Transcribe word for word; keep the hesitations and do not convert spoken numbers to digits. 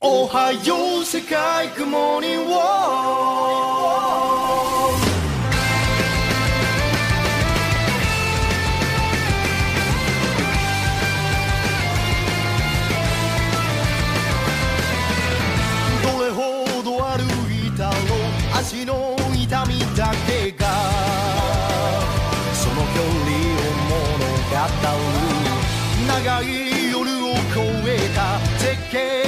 おはよう世界グモーニングウォーどれほど歩いたろう足の痛みだけがその距離を物語る長い夜を越えた絶景